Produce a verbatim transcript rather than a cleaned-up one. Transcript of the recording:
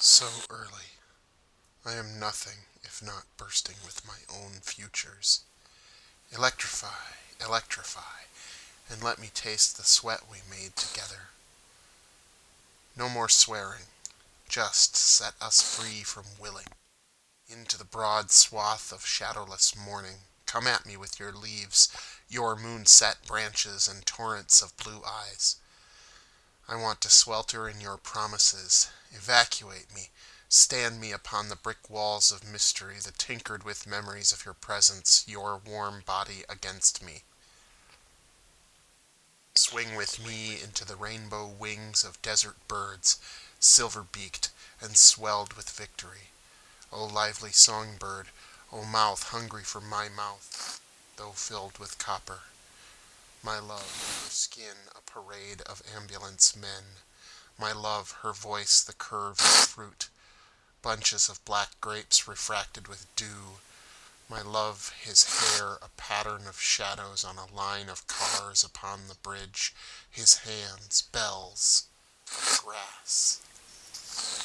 So early. I am nothing if not bursting with my own futures. Electrify, electrify, and let me taste the sweat we made together. No more swearing, just set us free from willing. Into the broad swath of shadowless morning, come at me with your leaves, your moon-set branches and torrents of blue eyes. I want to swelter in your promises. Evacuate me. Stand me upon the brick walls of mystery, the tinkered with memories of your presence, your warm body against me. Swing with me into the rainbow wings of desert birds, silver-beaked and swelled with victory. O lively songbird, O mouth hungry for my mouth, though filled with copper. My love, her skin a parade of ambulance men. My love, her voice the curve of fruit, bunches of black grapes refracted with dew. My love, his hair a pattern of shadows on a line of cars upon the bridge. His hands, bells of grass.